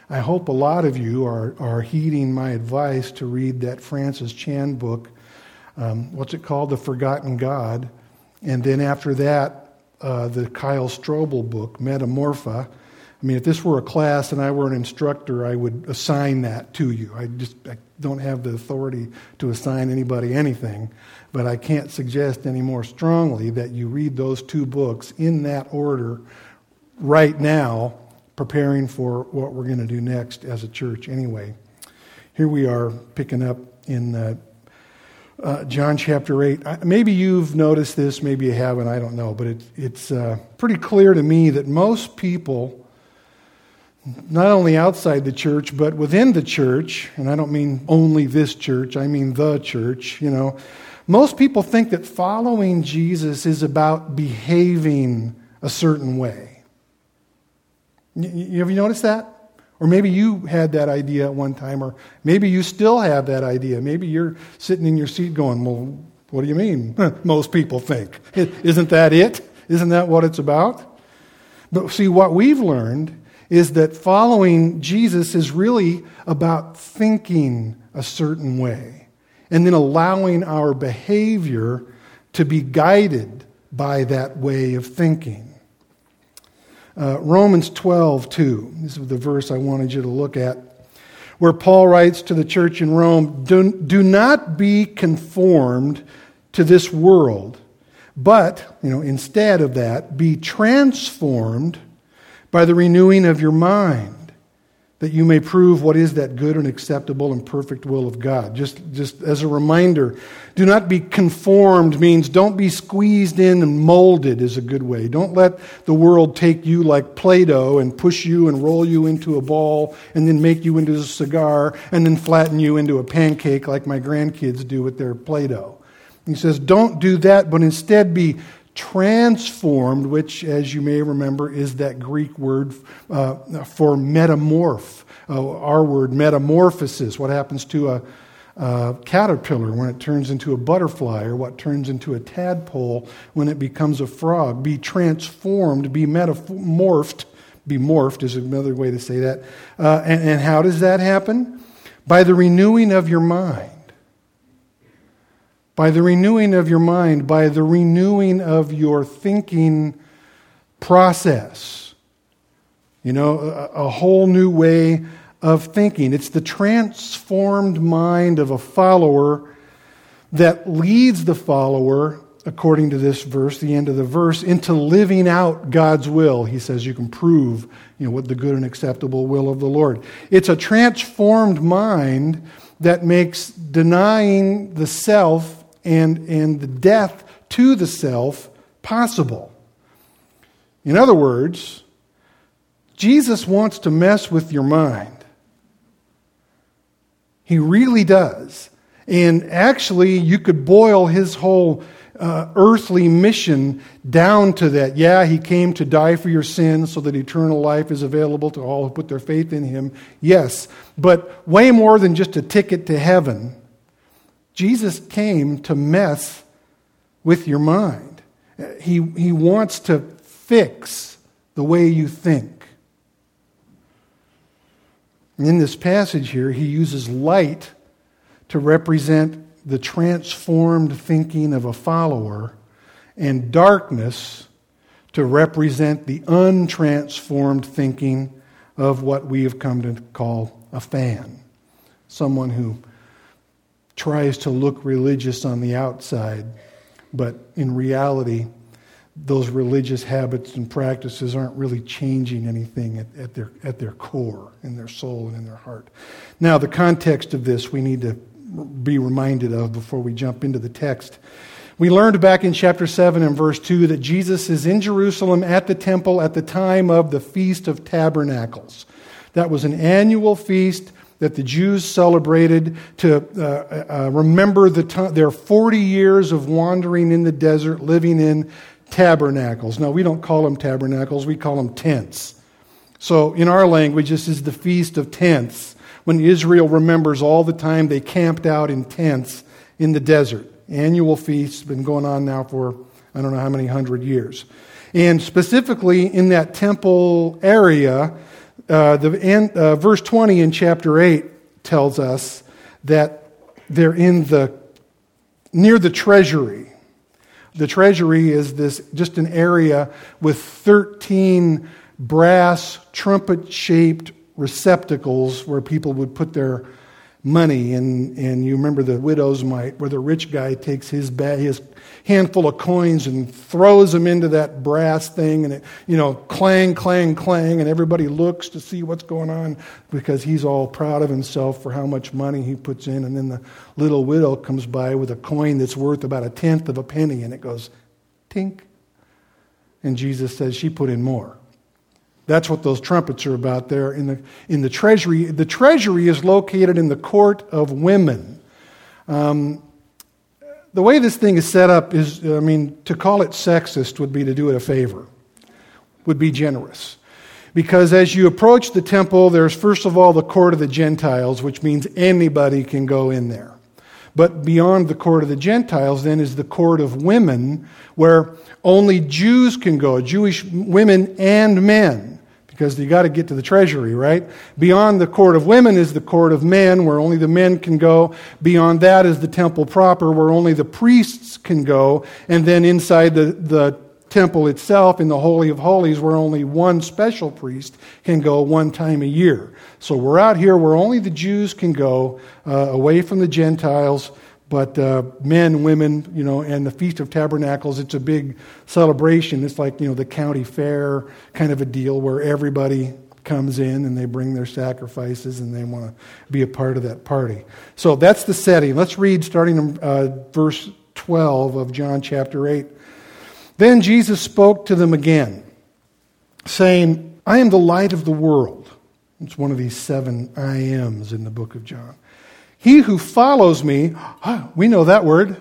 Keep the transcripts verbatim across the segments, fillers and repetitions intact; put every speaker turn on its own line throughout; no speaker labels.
I hope a lot of you are, are heeding my advice to read that Francis Chan book, um, what's it called, The Forgotten God, and then after that, uh, the Kyle Strobel book, Metamorpha. I mean, if this were a class and I were an instructor, I would assign that to you. I just I don't have the authority to assign anybody anything, but I can't suggest any more strongly that you read those two books in that order right now, preparing for what we're going to do next as a church anyway. Here we are picking up in uh, uh, John chapter eight. Maybe you've noticed this, maybe you haven't, I don't know, but it, it's uh, pretty clear to me that most people, not only outside the church, but within the church, and I don't mean only this church, I mean the church, you know, most people think that following Jesus is about behaving a certain way. You, have you noticed that? Or maybe you had that idea at one time, or maybe you still have that idea. Maybe you're sitting in your seat going, well, what do you mean? Most people think. Isn't that it? Isn't that what it's about? But see, what we've learned is that following Jesus is really about thinking a certain way and then allowing our behavior to be guided by that way of thinking. Uh, Romans twelve two, this is the verse I wanted you to look at, where Paul writes to the church in Rome, do, do not be conformed to this world, but, you know, instead of that, be transformed by the renewing of your mind, that you may prove what is that good and acceptable and perfect will of God. Just, just as a reminder, do not be conformed means don't be squeezed in and molded is a good way. Don't let the world take you like Play-Doh and push you and roll you into a ball and then make you into a cigar and then flatten you into a pancake like my grandkids do with their Play-Doh. He says, don't do that, but instead be transformed, which, as you may remember, is that Greek word uh, for metamorph. Uh, our word, metamorphosis. What happens to a, a caterpillar when it turns into a butterfly, or what turns into a tadpole when it becomes a frog. Be transformed, be metamorphed. Be morphed is another way to say that. Uh, and, and how does that happen? By the renewing of your mind. By the renewing of your mind, by the renewing of your thinking process. You know, a, a whole new way of thinking. It's the transformed mind of a follower that leads the follower, according to this verse, the end of the verse, into living out God's will. He says you can prove, you know, what the good and acceptable will of the Lord. It's a transformed mind that makes denying the self and, and the death to the self possible. In other words, Jesus wants to mess with your mind. He really does. And actually, you could boil his whole uh, earthly mission down to that. Yeah, he came to die for your sins so that eternal life is available to all who put their faith in him. Yes, but way more than just a ticket to heaven. Jesus came to mess with your mind. He, he wants to fix the way you think. In this passage here, he uses light to represent the transformed thinking of a follower, and darkness to represent the untransformed thinking of what we have come to call a fan. Someone who tries to look religious on the outside, but in reality, those religious habits and practices aren't really changing anything at, at their at their core, in their soul and in their heart. Now, the context of this we need to be reminded of before we jump into the text. We learned back in chapter seven and verse two that Jesus is in Jerusalem at the temple at the time of the Feast of Tabernacles. That was an annual feast that the Jews celebrated to uh, uh, remember the t- their forty years of wandering in the desert, living in tabernacles. Now, we don't call them tabernacles, we call them tents. So, in our language, this is the Feast of Tents, when Israel remembers all the time they camped out in tents in the desert. Annual feast, been going on now for I don't know how many hundred years. And specifically in that temple area, Uh, the end, uh, verse twenty in chapter eight tells us that they're in the near the treasury. The treasury is this just an area with thirteen brass trumpet-shaped receptacles where people would put their money. And, and you remember the widow's mite, where the rich guy takes his bag, his handful of coins and throws them into that brass thing, and it, you know, clang, clang, clang, and everybody looks to see what's going on because he's all proud of himself for how much money he puts in. And then the little widow comes by with a coin that's worth about a tenth of a penny, and it goes tink. And Jesus says she put in more. That's what those trumpets are about there in the in the treasury. The treasury is located in the court of women. Um, the way this thing is set up is, I mean, to call it sexist would be to do it a favor, would be generous. Because as you approach the temple, there's first of all the court of the Gentiles, which means anybody can go in there. But beyond the court of the Gentiles then is the court of women, where only Jews can go, Jewish women and men. Because you got to get to the treasury, right? Beyond the court of women is the court of men, where only the men can go. Beyond that is the temple proper, where only the priests can go. And then inside the, the temple itself, in the Holy of Holies, where only one special priest can go one time a year. So we're out here where only the Jews can go, uh, away from the Gentiles. But uh, men, women, you know, and the Feast of Tabernacles, it's a big celebration. It's like, you know, the county fair kind of a deal where everybody comes in and they bring their sacrifices and they want to be a part of that party. So that's the setting. Let's read starting in uh, verse twelve of John chapter eight. Then Jesus spoke to them again, saying, I am the light of the world. It's one of these seven I ams in the book of John. He who follows me, oh, we know that word.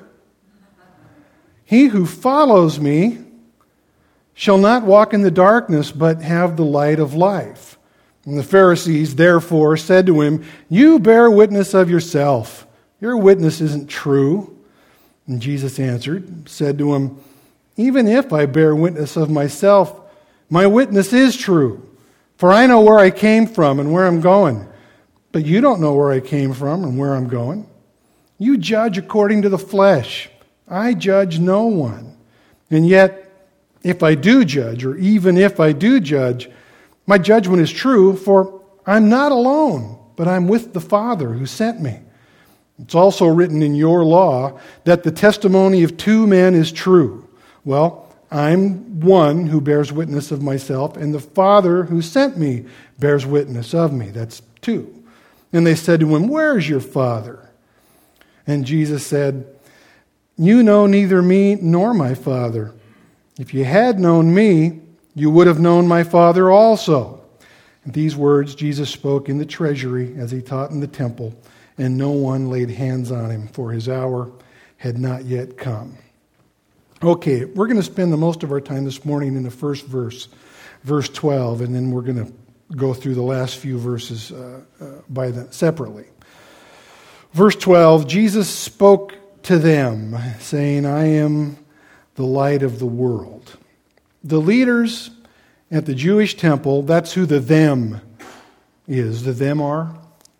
He who follows me shall not walk in the darkness, but have the light of life. And the Pharisees therefore said to him, you bear witness of yourself. Your witness isn't true. And Jesus answered, said to him, even if I bear witness of myself, my witness is true. For I know where I came from and where I'm going. But you don't know where I came from and where I'm going. You judge according to the flesh. I judge no one. And yet, if I do judge, or even if I do judge, my judgment is true, for I'm not alone, but I'm with the Father who sent me. It's also written in your law that the testimony of two men is true. Well, I'm one who bears witness of myself, and the Father who sent me bears witness of me. That's two. And they said to him, where is your Father? And Jesus said, you know neither me nor my Father. If you had known me, you would have known my Father also. And these words Jesus spoke in the treasury as he taught in the temple, and no one laid hands on him, for his hour had not yet come. Okay, we're going to spend the most of our time this morning in the first verse, verse twelve, and then we're going to go through the last few verses uh, uh, by them separately. Verse twelve, Jesus spoke to them, saying, I am the light of the world. The leaders at the Jewish temple, that's who the them is. The them are.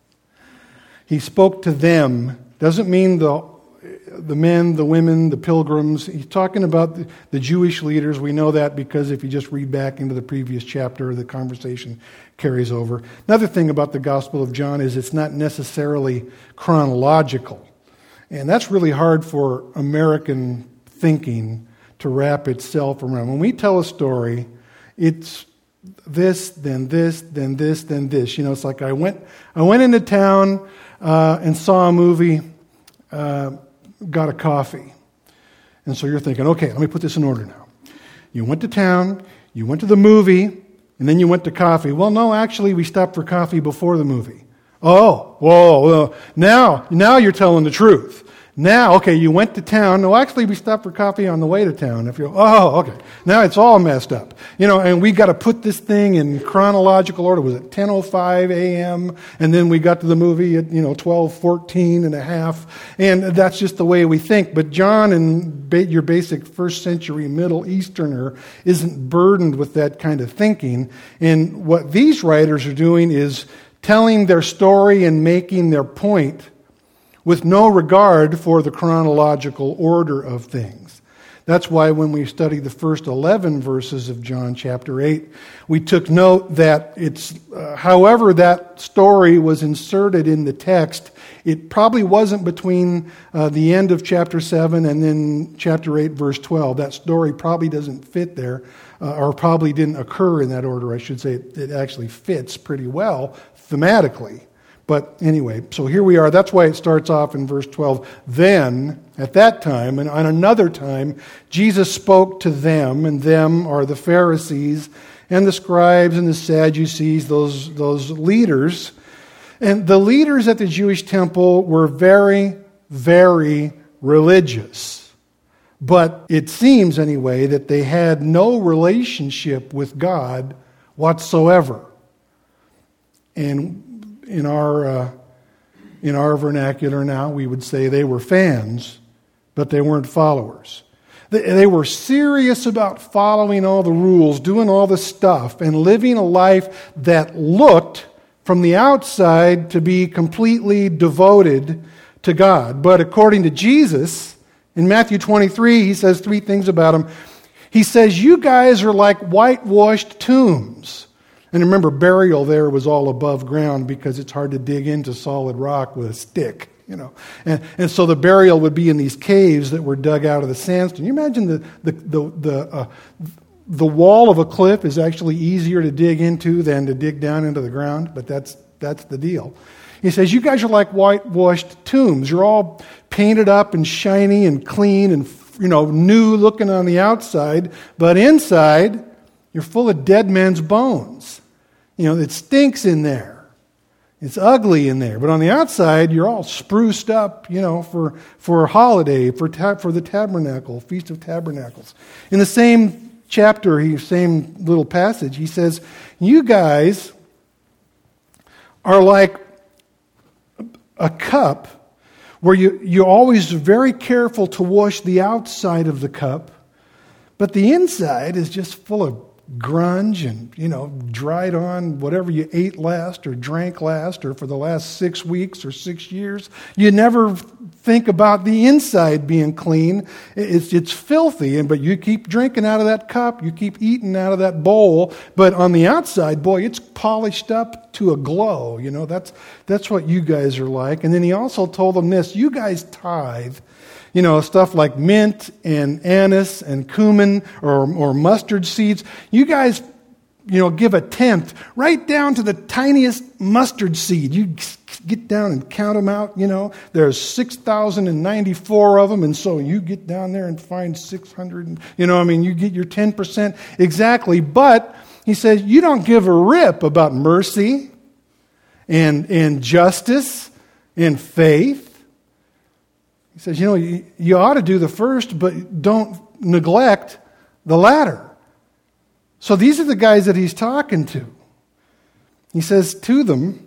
He spoke to them. Doesn't mean the the men, the women, the pilgrims. He's talking about the, the Jewish leaders. We know that because if you just read back into the previous chapter, the conversation carries over. Another thing about the Gospel of John is it's not necessarily chronological. And that's really hard for American thinking to wrap itself around. When we tell a story, it's this, then this, then this, then this. You know, it's like I went I went into town uh, and saw a movie, uh, got a coffee. And so you're thinking, okay, let me put this in order now. You went to town, you went to the movie, and then you went to coffee. Well, no, actually, we stopped for coffee before the movie. Oh, whoa, whoa. Now, now you're telling the truth. Now, okay, you went to town. No, actually, we stopped for coffee on the way to town. If you, oh, okay. Now it's all messed up. You know, and we got to put this thing in chronological order. Was it ten oh five a.m.? And then we got to the movie at, you know, twelve fourteen and a half. And that's just the way we think. But John, and ba- your basic first century Middle Easterner, isn't burdened with that kind of thinking. And what these writers are doing is telling their story and making their point with no regard for the chronological order of things. That's why when we study the first eleven verses of John chapter eight, we took note that it's, uh, however that story was inserted in the text, it probably wasn't between uh, the end of chapter seven and then chapter eight, verse twelve. That story probably doesn't fit there, uh, or probably didn't occur in that order, I should say. It, it actually fits pretty well thematically. But anyway, so here we are. That's why it starts off in verse twelve. Then, at that time, and on another time, Jesus spoke to them, and them are the Pharisees and the scribes and the Sadducees, those, those leaders. And the leaders at the Jewish temple were very, very religious. But it seems, anyway, that they had no relationship with God whatsoever. And In our uh, in our vernacular now, we would say they were fans, but they weren't followers. They, they were serious about following all the rules, doing all the stuff, and living a life that looked, from the outside, to be completely devoted to God. But according to Jesus, in Matthew twenty-three, he says three things about them. He says, you guys are like whitewashed tombs. And remember, burial there was all above ground because it's hard to dig into solid rock with a stick, you know. And and so the burial would be in these caves that were dug out of the sandstone. You imagine the the the the, uh, the wall of a cliff is actually easier to dig into than to dig down into the ground, but that's that's the deal. He says, you guys are like whitewashed tombs. You're all painted up and shiny and clean and, you know, new looking on the outside, but inside you're full of dead men's bones. You know, it stinks in there. It's ugly in there. But on the outside, you're all spruced up, you know, for, for a holiday, for ta- for the tabernacle, Feast of Tabernacles. In the same chapter, he same little passage, he says, you guys are like a cup where you, you're always very careful to wash the outside of the cup, but the inside is just full of grunge and, you know, dried on whatever you ate last or drank last or for the last six weeks or six years. You never think about the inside being clean. It's it's filthy, and but you keep drinking out of that cup, you keep eating out of that bowl, but on the outside, boy, it's polished up to a glow. You know, that's that's what you guys are like. And then he also told them this, you guys tithe. You know, stuff like mint and anise and cumin or, or mustard seeds. You guys, you know, give a tenth right down to the tiniest mustard seed. You get down and count them out, you know. There's six thousand ninety-four of them, and so you get down there and find six hundred. You know, I mean, you get your ten percent exactly. But he says you don't give a rip about mercy and, and justice and faith. He says, you know, you, you ought to do the first, but don't neglect the latter. So these are the guys that he's talking to. He says to them,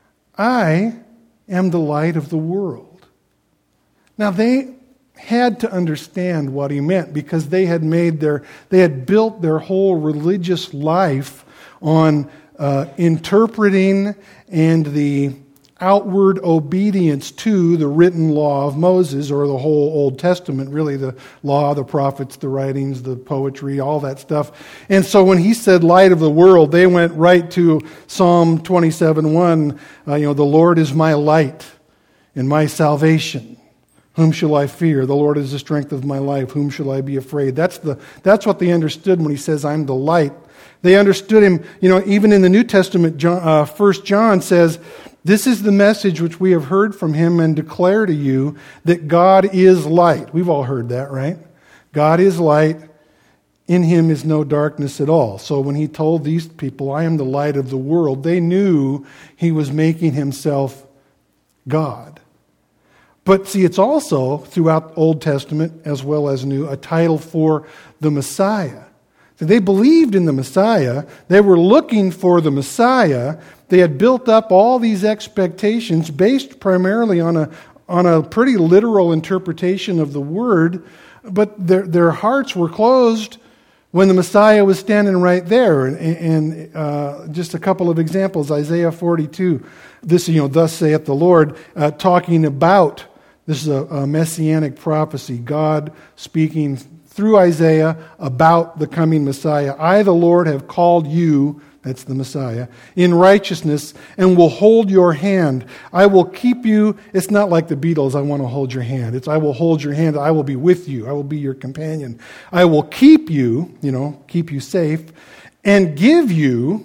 I am the light of the world. Now they had to understand what he meant because they had made their, they had built their whole religious life on uh, interpreting and the outward obedience to the written law of Moses, or the whole Old Testament, really the law, the prophets, the writings, the poetry, all that stuff. And so when he said light of the world, they went right to Psalm twenty-seven one, uh, you know, the Lord is my light and my salvation. Whom shall I fear? The Lord is the strength of my life. Whom shall I be afraid? That's the that's what they understood when he says, I'm the light. They understood him, you know, even in the New Testament, John, uh, First John says, this is the message which we have heard from him and declare to you, that God is light. We've all heard that, right? God is light. In him is no darkness at all. So when he told these people, I am the light of the world, they knew he was making himself God. But see, it's also, throughout Old Testament as well as New, a title for the Messiah. So they believed in the Messiah. They were looking for the Messiah. They had built up all these expectations based primarily on a, on a pretty literal interpretation of the Word, but their, their hearts were closed when the Messiah was standing right there. And, and uh, just a couple of examples, Isaiah forty-two, this, you know, thus saith the Lord, uh, talking about, this is a, a messianic prophecy, God speaking through Isaiah about the coming Messiah. I, the Lord, have called you, that's the Messiah, in righteousness and will hold your hand. I will keep you. It's not like the Beatles, I want to hold your hand. It's I will hold your hand. I will be with you. I will be your companion. I will keep you, you know, keep you safe, and give you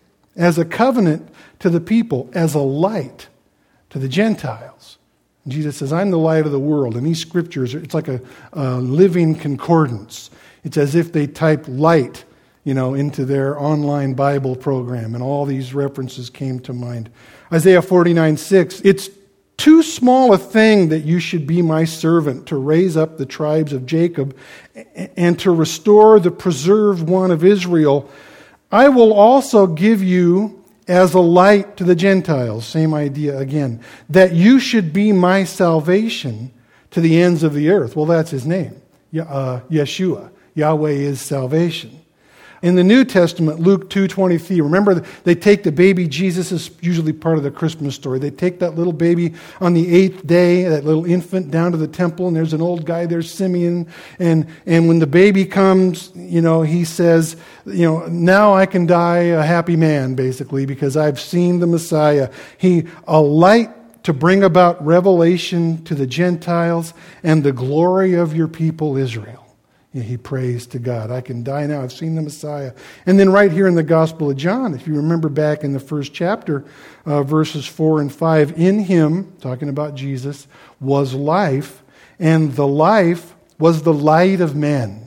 as a covenant to the people, as a light to the Gentiles. And Jesus says, I'm the light of the world. And these scriptures, it's like a, a living concordance. It's as if they typed light, you know, into their online Bible program, and all these references came to mind. Isaiah forty-nine six, it's too small a thing that you should be my servant to raise up the tribes of Jacob and to restore the preserved one of Israel. I will also give you as a light to the Gentiles, same idea again, that you should be my salvation to the ends of the earth. Well, that's his name, uh, Yeshua. Yahweh is salvation. In the New Testament, Luke two twenty-three, remember they take the baby Jesus, is usually part of the Christmas story. They take that little baby on the eighth day, that little infant, down to the temple, and there's an old guy there, Simeon, and, and when the baby comes, you know, he says, you know, now I can die a happy man, basically, because I've seen the Messiah. He, a light to bring about revelation to the Gentiles and the glory of your people, Israel. He prays to God. I can die now. I've seen the Messiah. And then right here in the Gospel of John, if you remember back in the first chapter, uh, verses four and five, in him, talking about Jesus, was life, and the life was the light of men.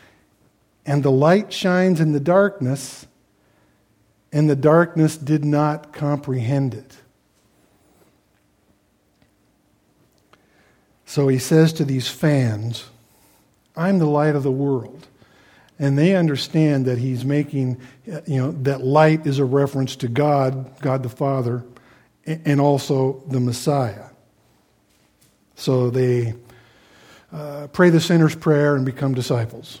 And the light shines in the darkness, and the darkness did not comprehend it. So he says to these fans, I'm the light of the world. And they understand that he's making, you know, that light is a reference to God, God the Father, and also the Messiah. So they uh, pray the sinner's prayer and become disciples.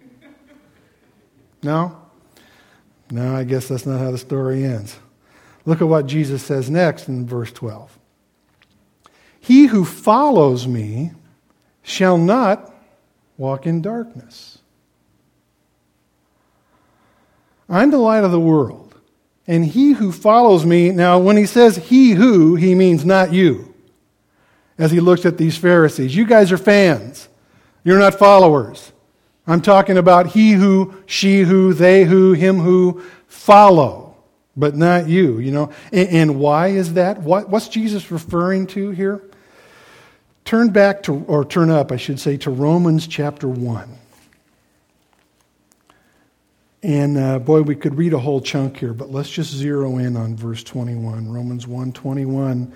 No? No, I guess that's not how the story ends. Look at what Jesus says next in verse twelve. He who follows me shall not walk in darkness. I'm the light of the world. And he who follows me, now when he says he who, he means not you. As he looks at these Pharisees, you guys are fans. You're not followers. I'm talking about he who, she who, they who, him who follow, but not you, you know. And, and why is that? What, what's Jesus referring to here? Turn back to, or turn up, I should say, to Romans chapter one. And uh, boy, we could read a whole chunk here, but let's just zero in on verse twenty-one. Romans one twenty-one.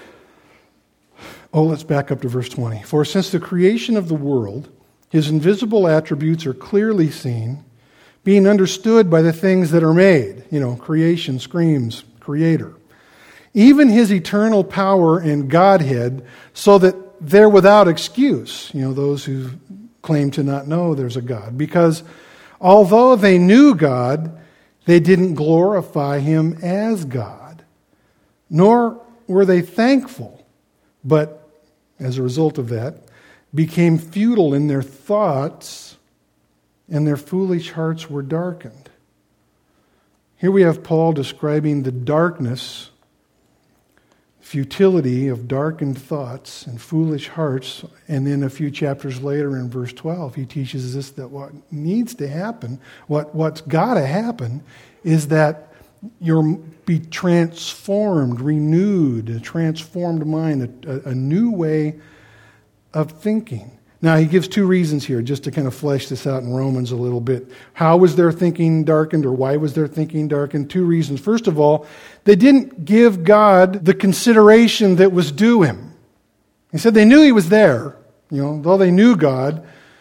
Oh, let's back up to verse twenty. For since the creation of the world, his invisible attributes are clearly seen, being understood by the things that are made. You know, creation screams, creator. Even his eternal power and Godhead, so that they're without excuse, you know, those who claim to not know there's a God. Because although they knew God, they didn't glorify him as God, nor were they thankful, but as a result of that, became futile in their thoughts, and their foolish hearts were darkened. Here we have Paul describing the darkness, futility of darkened thoughts and foolish hearts, and then a few chapters later in verse twelve, he teaches us that what needs to happen, what, what's got to happen, is that you'll be transformed, renewed, a transformed mind, a, a, a new way of thinking. Now, he gives two reasons here, just to kind of flesh this out in Romans a little bit. How was their thinking darkened, or why was their thinking darkened? Two reasons. First of all, they didn't give God the consideration that was due him. He said they knew he was there. You know, though they knew God.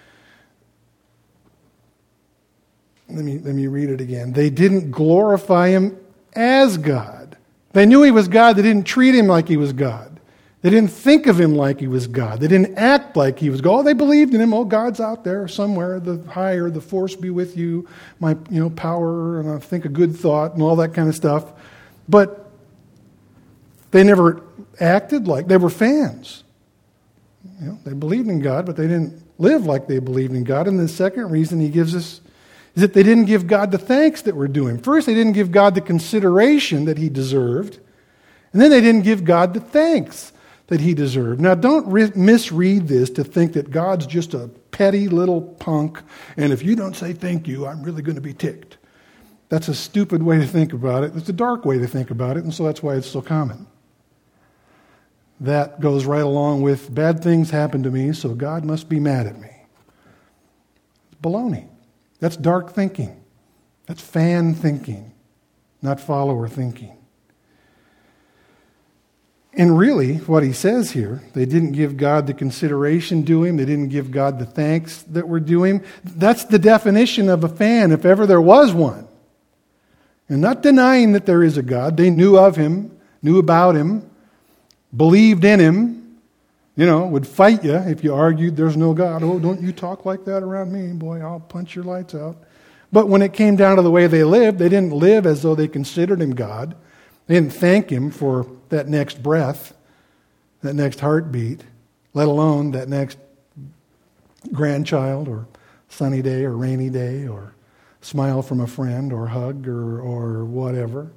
Let me, let me read it again. They didn't glorify him as God. They knew he was God. They didn't treat him like he was God. They didn't think of him like he was God. They didn't act like he was God. Oh, they believed in him. Oh, God's out there somewhere. The higher, the force be with you. My, you know, power, and I think a good thought, and all that kind of stuff. But they never acted like they were fans. You know, they believed in God, but they didn't live like they believed in God. And the second reason he gives us is that they didn't give God the thanks that were due him. First, they didn't give God the consideration that he deserved. And then they didn't give God the thanks that he deserved. Now, don't re- misread this to think that God's just a petty little punk, and if you don't say thank you, I'm really going to be ticked. That's a stupid way to think about it. It's a dark way to think about it, and so that's why it's so common. That goes right along with bad things happen to me, so God must be mad at me. It's baloney. That's dark thinking. That's fan thinking, not follower thinking. And really, what he says here, they didn't give God the consideration due him. They didn't give God the thanks that were due him. That's the definition of a fan, if ever there was one. And not denying that there is a God. They knew of him, knew about him, believed in him, you know, would fight you if you argued there's no God. Oh, don't you talk like that around me, boy, I'll punch your lights out. But when it came down to the way they lived, they didn't live as though they considered him God. They didn't thank him for that next breath, that next heartbeat, let alone that next grandchild or sunny day or rainy day or smile from a friend or hug or, or whatever.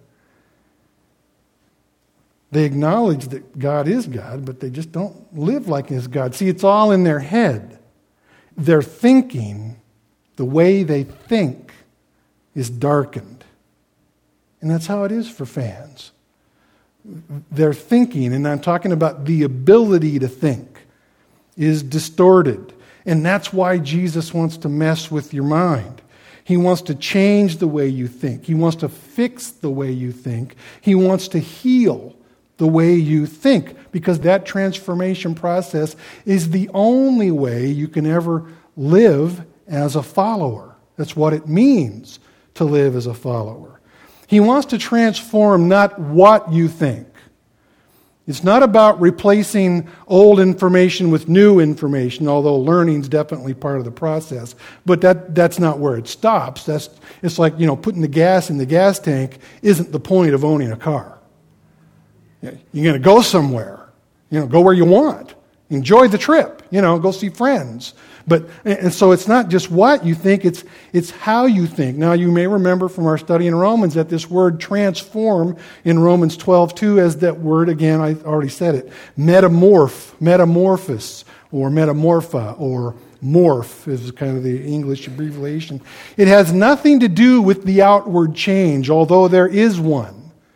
They acknowledge that God is God, but they just don't live like his God. See, it's all in their head. Their thinking, the way they think, is darkened. And that's how it is for fans. Their thinking, and I'm talking about the ability to think, is distorted. And that's why Jesus wants to mess with your mind. He wants to change the way you think. He wants to fix the way you think. He wants to heal the way you think, because that transformation process is the only way you can ever live as a follower. That's what it means to live as a follower. He wants to transform not what you think. It's not about replacing old information with new information, although learning is definitely part of the process. But that, that's not where it stops. That's, it's like, you know, putting the gas in the gas tank isn't the point of owning a car. You're going to go somewhere. You know, go where you want. Enjoy the trip. You know, go see friends. But and so it's not just what you think, it's it's how you think. Now you may remember from our study in Romans that this word transform in Romans twelve two as that word, again, I already said it, metamorph, metamorphosis, or metamorpha, or morph is kind of the English abbreviation. It has nothing to do with the outward change, although there is one.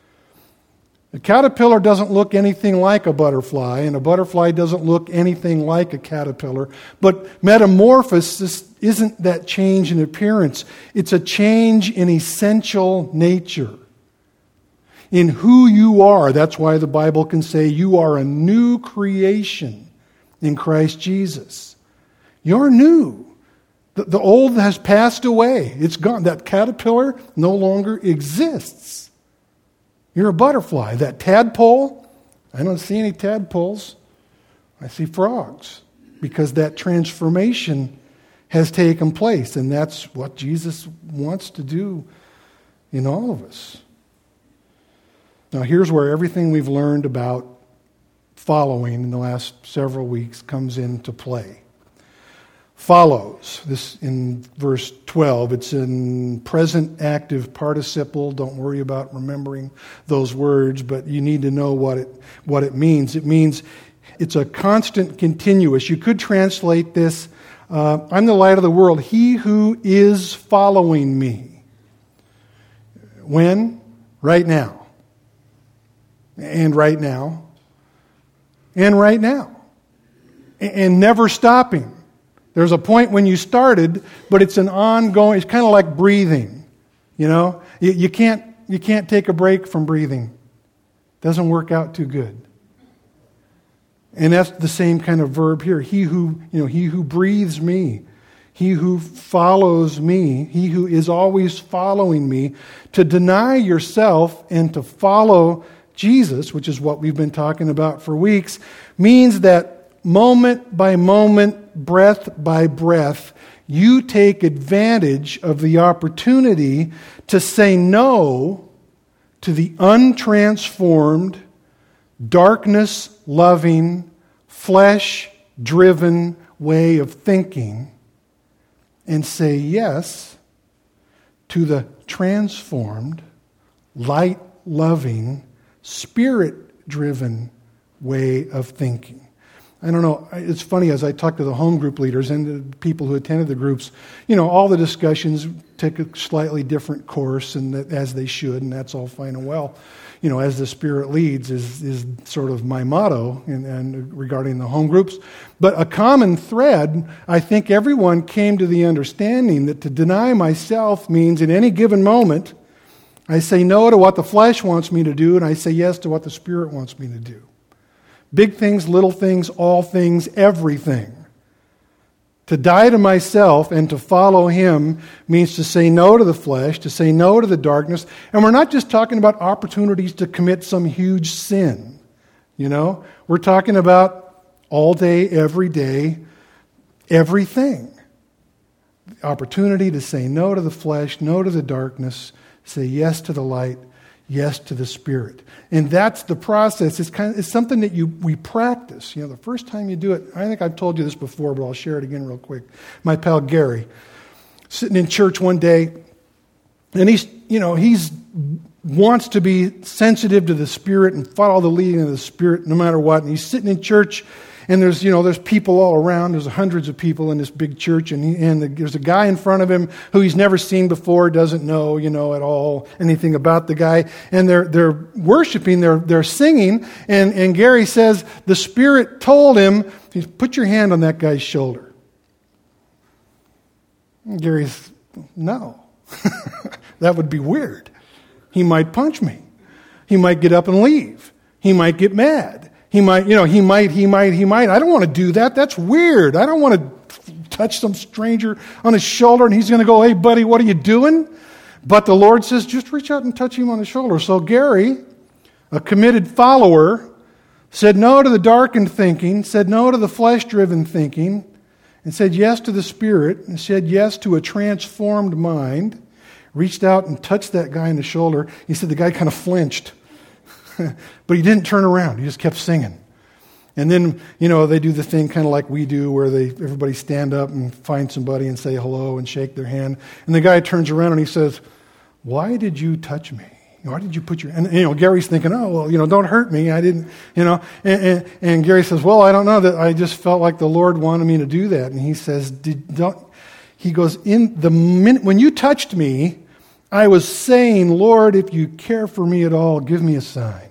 A caterpillar doesn't look anything like a butterfly, and a butterfly doesn't look anything like a caterpillar. But metamorphosis isn't that change in appearance. It's a change in essential nature, in who you are. That's why the Bible can say you are a new creation in Christ Jesus. You're new. The, the old has passed away. It's gone. That caterpillar no longer exists. You're a butterfly. That tadpole, I don't see any tadpoles. I see frogs. Because that transformation has taken place. And that's what Jesus wants to do in all of us. Now here's where everything we've learned about following in the last several weeks comes into play. Follows. This in verse twelve. It's in present active participle. Don't worry about remembering those words, but you need to know what it what it means. It means it's a constant continuous. You could translate this, uh, I'm the light of the world. He who is following me. When? Right now. And right now. And right now. And never stopping. There's a point when you started, but it's an ongoing, it's kind of like breathing. You know, you, you can't you can't take a break from breathing. Doesn't work out too good. And that's the same kind of verb here. He who, you know, he who breathes me, he who follows me, he who is always following me. To deny yourself and to follow Jesus, which is what we've been talking about for weeks, means that moment by moment, breath by breath, you take advantage of the opportunity to say no to the untransformed, darkness-loving, flesh-driven way of thinking and say yes to the transformed, light-loving, Spirit-driven way of thinking. I don't know, it's funny, as I talk to the home group leaders and the people who attended the groups, you know, all the discussions take a slightly different course, and that, as they should, and that's all fine and well. You know, as the Spirit leads is is sort of my motto in, in regarding the home groups. But a common thread, I think everyone came to the understanding that to deny myself means in any given moment, I say no to what the flesh wants me to do, and I say yes to what the Spirit wants me to do. Big things, little things, all things, everything. To die to myself and to follow Him means to say no to the flesh, to say no to the darkness. And we're not just talking about opportunities to commit some huge sin. You know, we're talking about all day, every day, everything. The opportunity to say no to the flesh, no to the darkness, say yes to the light, yes to the Spirit. And that's the process. It's kind of it's something that you we practice. You know, the first time you do it, I think I've told you this before, but I'll share it again real quick. My pal Gary, sitting in church one day, and he's, you know, he's wants to be sensitive to the Spirit and follow the leading of the Spirit no matter what. And he's sitting in church, and there's, you know, there's people all around. There's hundreds of people in this big church, and he, and the, there's a guy in front of him who he's never seen before, doesn't know, you know, at all anything about the guy. And they're they're worshiping, they're they're singing, and and Gary says the Spirit told him, "Put your hand on that guy's shoulder." And Gary's, no, that would be weird. He might punch me. He might get up and leave. He might get mad. He might, you know, he might, he might, he might. I don't want to do that. That's weird. I don't want to touch some stranger on his shoulder and he's going to go, "Hey, buddy, what are you doing?" But the Lord says, just reach out and touch him on the shoulder. So Gary, a committed follower, said no to the darkened thinking, said no to the flesh-driven thinking, and said yes to the Spirit, and said yes to a transformed mind, reached out and touched that guy on the shoulder. He said the guy kind of flinched. But he didn't turn around. He just kept singing. And then, you know, they do the thing kind of like we do where they everybody stand up and find somebody and say hello and shake their hand. And the guy turns around and he says, "Why did you touch me? Why did you put your..." And, you know, Gary's thinking, "Oh, well, you know, don't hurt me. I didn't," you know. And, and, and Gary says, "Well, I don't know. That I just felt like the Lord wanted me to do that." And he says, Did, don't, he goes, "In the minute, when you touched me, I was saying, 'Lord, if you care for me at all, give me a sign.'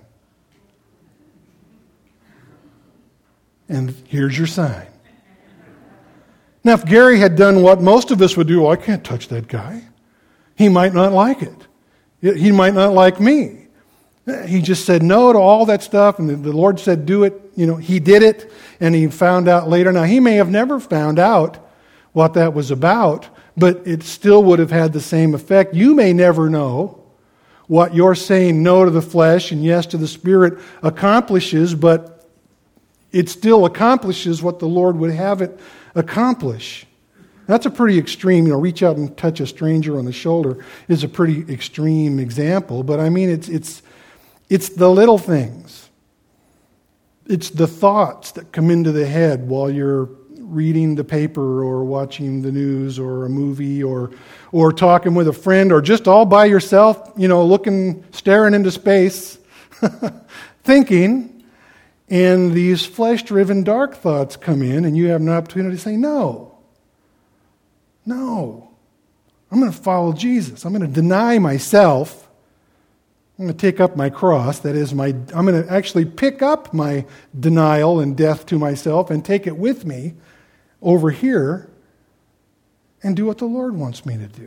And here's your sign." Now, if Gary had done what most of us would do, "Well, I can't touch that guy. He might not like it. He might not like me." He just said no to all that stuff, and the Lord said, "Do it." You know, he did it, and he found out later. Now, he may have never found out what that was about, but it still would have had the same effect. You may never know what your saying no to the flesh and yes to the Spirit accomplishes, but it still accomplishes what the Lord would have it accomplish. That's a pretty extreme, you know, reach out and touch a stranger on the shoulder is a pretty extreme example, but I mean, it's it's it's the little things. It's the thoughts that come into the head while you're reading the paper or watching the news or a movie or or talking with a friend or just all by yourself, you know, looking, staring into space, thinking. And these flesh-driven dark thoughts come in, and you have an opportunity to say, no, no, I'm going to follow Jesus. I'm going to deny myself. I'm going to take up my cross. That is, my. I'm going to actually pick up my denial and death to myself and take it with me over here and do what the Lord wants me to do.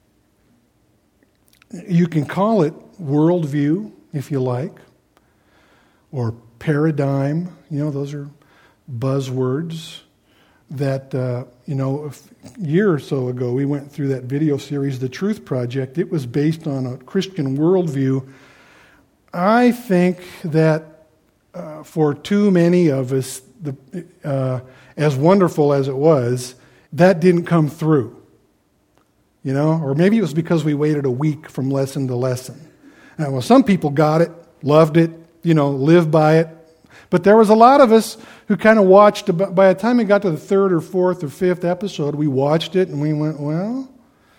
You can call it worldview, if you like. or paradigm. You know, those are buzzwords that, uh, you know, a year or so ago we went through that video series, The Truth Project. It was based on a Christian worldview. I think that uh, for too many of us, the, uh, as wonderful as it was, that didn't come through. You know, or maybe it was because we waited a week from lesson to lesson. Now, well, some people got it, loved it, you know, lived by it. But there was a lot of us who kind of watched, about, by the time we got to the third or fourth or fifth episode, we watched it and we went, well,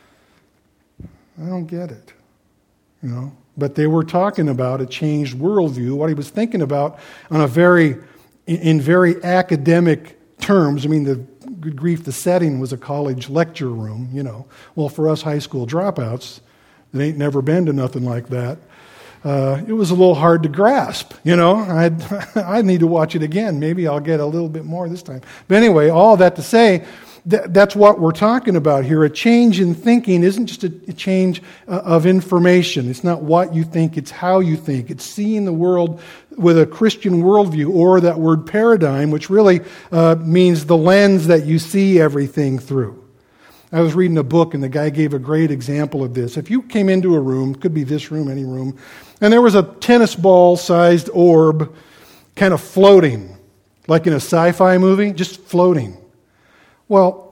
I don't get it. You know, but they were talking about a changed worldview, what he was thinking about on a very, in very academic terms. I mean, the good grief, the setting was a college lecture room, you know. Well, for us high school dropouts, that ain't never been to nothing like that. Uh, it was a little hard to grasp, you know. I'd, I need to watch it again. Maybe I'll get a little bit more this time. But anyway, all that to say, th- that's what we're talking about here. A change in thinking isn't just a, a change uh, of information. It's not what you think, it's how you think. It's seeing the world with a Christian worldview, or that word paradigm, which really uh, means the lens that you see everything through. I was reading a book, and the guy gave a great example of this. If you came into a room, could be this room, any room, and there was a tennis ball-sized orb kind of floating, like in a sci-fi movie, just floating. Well,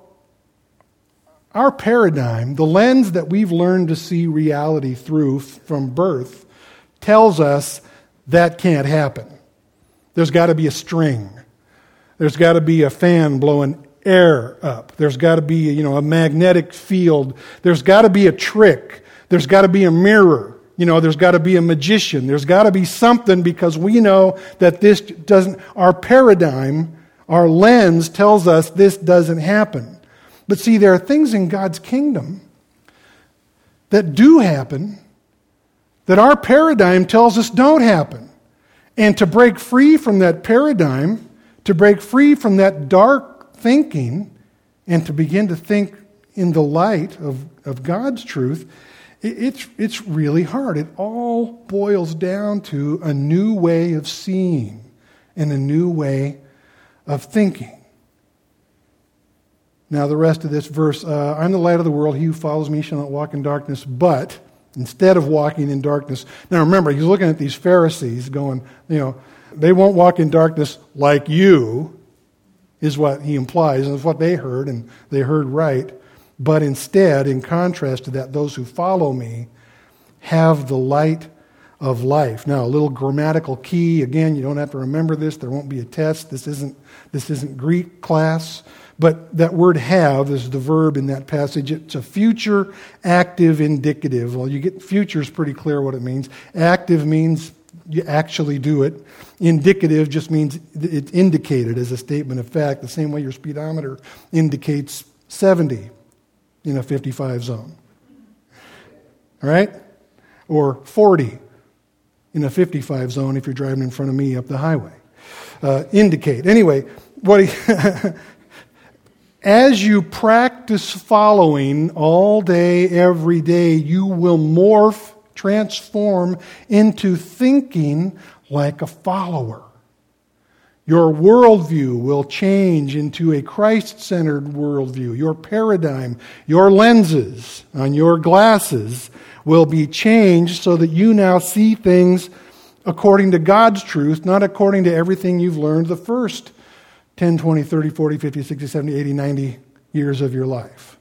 our paradigm, the lens that we've learned to see reality through from birth, tells us that can't happen. There's got to be a string. There's got to be a fan blowing air up. There's got to be, you know, a magnetic field. There's got to be a trick. There's got to be a mirror. You know, there's got to be a magician. There's got to be something, because we know that this doesn't, our paradigm, our lens tells us this doesn't happen. But see, there are things in God's kingdom that do happen that our paradigm tells us don't happen. And to break free from that paradigm, to break free from that dark thinking, and to begin to think in the light of, of God's truth, it, it's, it's really hard. It all boils down to a new way of seeing and a new way of thinking. Now, the rest of this verse, uh, I'm the light of the world. He who follows me shall not walk in darkness, but instead of walking in darkness. Now remember, he's looking at these Pharisees going, you know, they won't walk in darkness like you, is what he implies, and it's what they heard, and they heard right. But instead, in contrast to that, those who follow me have the light of life. Now, a little grammatical key. Again, you don't have to remember this. There won't be a test. This isn't, this isn't Greek class. But that word have is the verb in that passage. It's a future active indicative. Well, you get future is pretty clear what it means. Active means you actually do it. Indicative just means it's indicated as a statement of fact, the same way your speedometer indicates seventy in a fifty-five zone. All right? Or forty in a fifty-five zone if you're driving in front of me up the highway. Uh, indicate. Anyway, what he... As you practice following all day, every day, you will morph, transform into thinking like a follower. Your worldview will change into a Christ-centered worldview. Your paradigm, your lenses on your glasses will be changed so that you now see things according to God's truth, not according to everything you've learned the first ten, twenty, thirty, forty, fifty, sixty, seventy, eighty, ninety years of your life.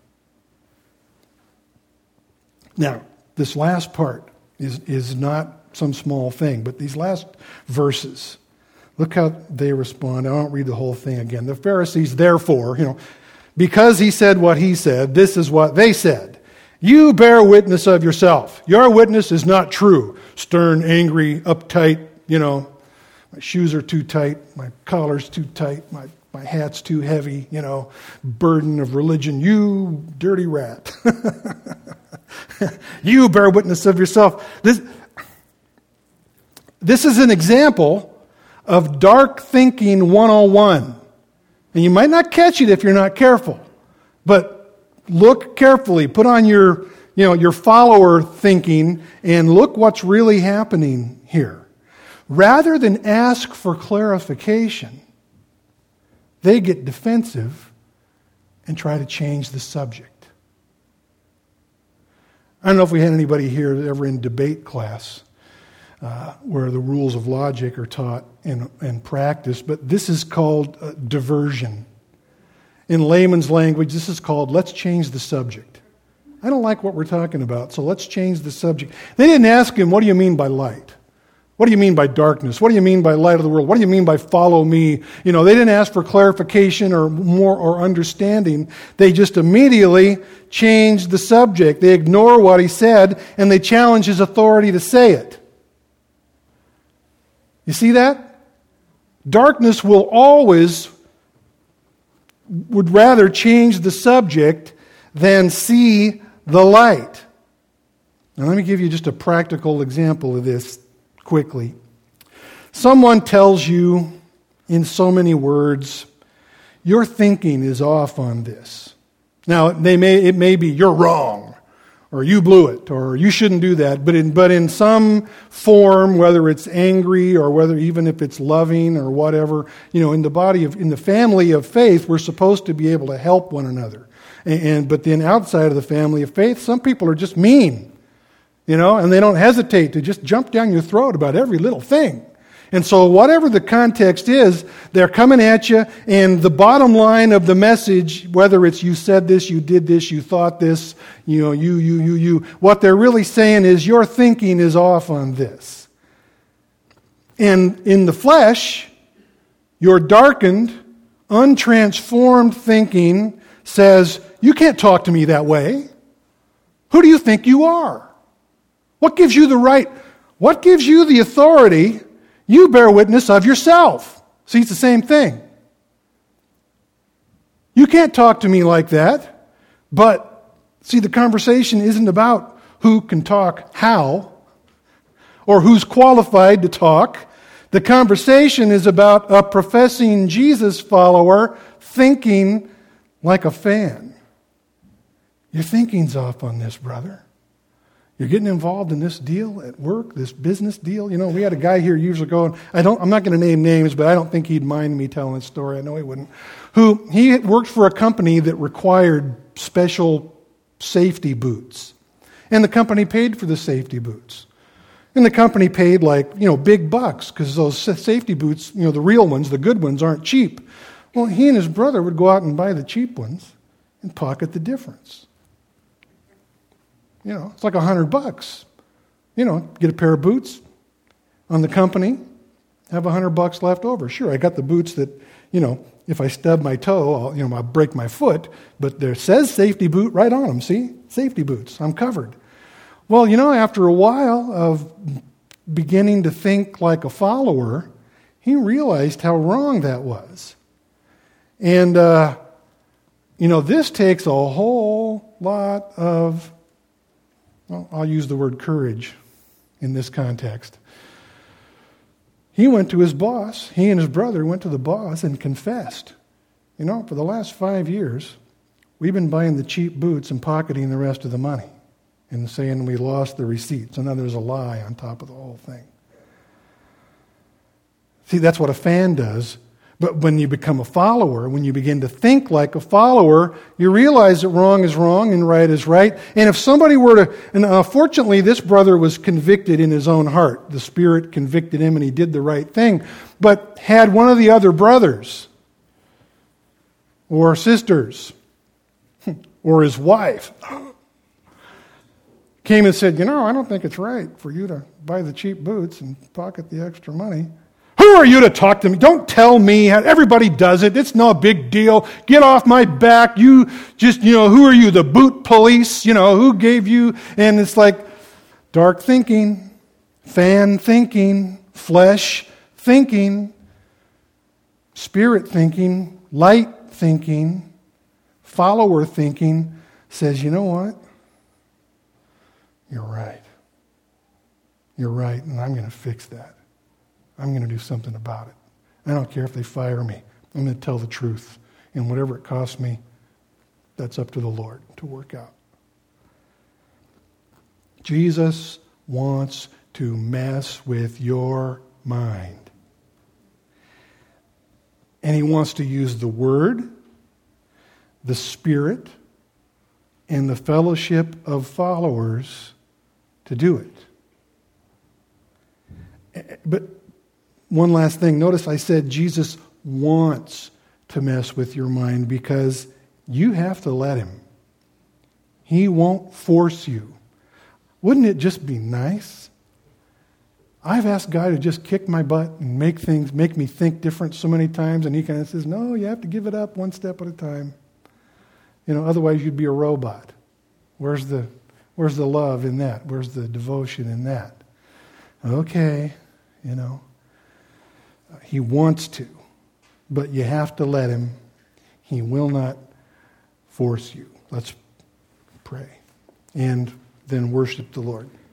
Now, this last part is, is not some small thing, but these last verses, look how they respond. I won't read the whole thing again. The Pharisees, therefore, you know, because he said what he said, this is what they said. You bear witness of yourself. Your witness is not true. Stern, angry, uptight, you know, my shoes are too tight, my collar's too tight, my, my hat's too heavy, you know, burden of religion. You dirty rat. You bear witness of yourself. This, this is an example of dark thinking one oh one. And you might not catch it if you're not careful. But look carefully. Put on your, you know, your follower thinking and look what's really happening here. rather than ask for clarification, they get defensive and try to change the subject. I don't know if we had anybody here ever in debate class uh, where the rules of logic are taught and, and practiced, but this is called uh, diversion. In layman's language, this is called, let's change the subject. I don't like what we're talking about, so let's change the subject. They didn't ask him, what do you mean by light? What do you mean by darkness? What do you mean by light of the world? What do you mean by follow me? You know, they didn't ask for clarification or more or understanding. They just immediately changed the subject. They ignore what he said, and they challenge his authority to say it. You see that? Darkness will always, would rather change the subject than see the light. Now let me give you just a practical example of this quickly. Someone tells you in so many words, your thinking is off on this. Now, they may it may be you're wrong, or you blew it, or you shouldn't do that, but in but in some form, whether it's angry or whether even if it's loving or whatever, you know, in the body of in the family of faith, we're supposed to be able to help one another. And, and but then outside of the family of faith, some people are just mean. You know, and they don't hesitate to just jump down your throat about every little thing. And so whatever the context is, they're coming at you, and the bottom line of the message, whether it's you said this, you did this, you thought this, you know, you, you, you, you, what they're really saying is your thinking is off on this. And in the flesh, your darkened, untransformed thinking says, you can't talk to me that way. Who do you think you are? What gives you the right? What gives you the authority? You bear witness of yourself. See, it's the same thing. You can't talk to me like that. But, see, the conversation isn't about who can talk how or who's qualified to talk. The conversation is about a professing Jesus follower thinking like a fan. Your thinking's off on this, brother. You're getting involved in this deal at work, this business deal. You know, we had a guy here years ago, and I don't, I'm not going to name names, but I don't think he'd mind me telling his story. I know he wouldn't. Who, he worked for a company that required special safety boots. And the company paid for the safety boots. And the company paid like, you know, big bucks, because those safety boots, you know, the real ones, the good ones, aren't cheap. Well, he and his brother would go out and buy the cheap ones and pocket the difference. You know, it's like a hundred bucks. You know, get a pair of boots on the company, have a hundred bucks left over. Sure, I got the boots that, you know, if I stub my toe, I'll, you know, I'll break my foot, but there says safety boot right on them, see? Safety boots, I'm covered. Well, you know, after a while of beginning to think like a follower, he realized how wrong that was. And, uh, you know, this takes a whole lot of Well, I'll use the word courage in this context. He went to his boss, he and his brother went to the boss and confessed. You know, for the last five years, we've been buying the cheap boots and pocketing the rest of the money and saying we lost the receipts. And then there's a lie on top of the whole thing. See, that's what a fan does. But when you become a follower, when you begin to think like a follower, you realize that wrong is wrong and right is right. And if somebody were to, and unfortunately this brother was convicted in his own heart. The Spirit convicted him and he did the right thing. But had one of the other brothers or sisters or his wife came and said, you know, I don't think it's right for you to buy the cheap boots and pocket the extra money. Who are you to talk to me? Don't tell me. Everybody does it. It's no big deal. Get off my back. You just, you know, who are you? The boot police? You know, who gave you? And it's like dark thinking, fan thinking, flesh thinking, spirit thinking, light thinking, follower thinking says, you know what? You're right. You're right, and I'm going to fix that. I'm going to do something about it. I don't care if they fire me. I'm going to tell the truth. And whatever it costs me, that's up to the Lord to work out. Jesus wants to mess with your mind. And he wants to use the Word, the Spirit, and the fellowship of followers to do it. But one last thing. Notice I said Jesus wants to mess with your mind because you have to let him. He won't force you. Wouldn't it just be nice? I've asked God to just kick my butt and make things, make me think different so many times, and he kind of says, no, you have to give it up one step at a time. You know, otherwise you'd be a robot. Where's the, where's the love in that? Where's the devotion in that? Okay, you know. He wants to, but you have to let him. He will not force you. Let's pray and then worship the Lord.